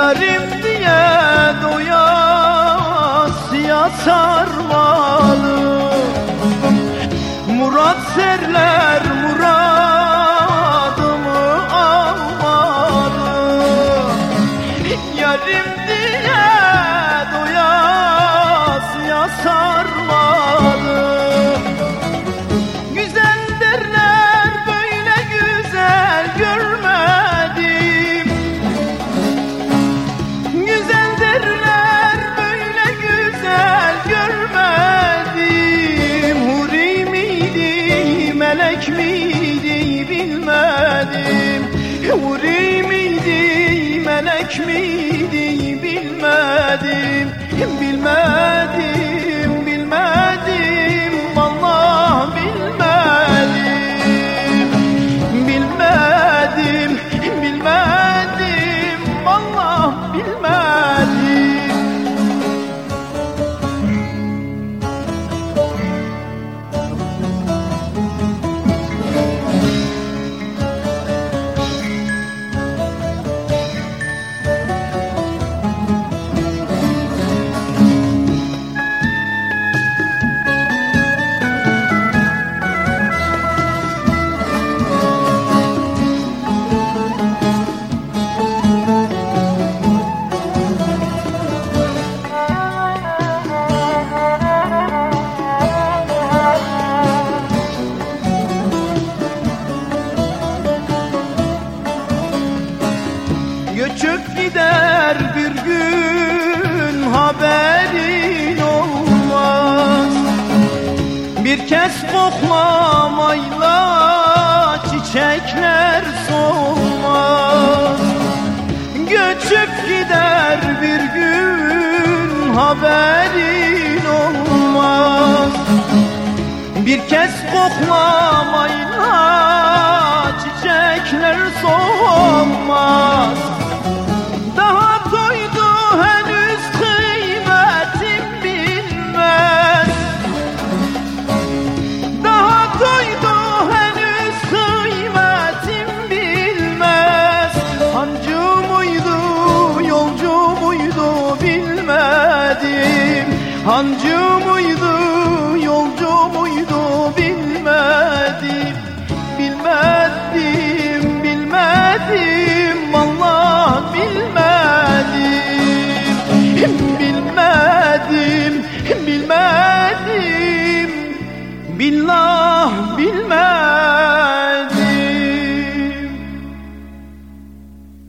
Yarim diye doyasıya sarmalı, murat serler muradımı almalı. Yarim diye doyasıya sarmalı, güzel derler böyle güzel görmedim. Güzel derler böyle güzel görmedim. Huri miydi melek miydi bilmedim. Huri miydi melek miydi bilmedim. Bilmedim, bilmedim, vallahi bilmedim. Bilmedim, bilmedim, vallahi bilmedim. Göçüp gider bir gün haberin olmaz. Bir kez koklamayla çiçekler solmaz. Göçüp gider bir gün haberin olmaz. Bir kez koklamayla çiçekler solmaz. Daha doydu henüz kıymetim bilmez. Daha doydu henüz kıymetim bilmez. Hancı muydu yolcu muydu bilmedim. Hancı muydu yolcu muydu bilmedim. Bilmedim, bilmedim, vallahi bilmedim. Bilmedim, bilmedim, billahi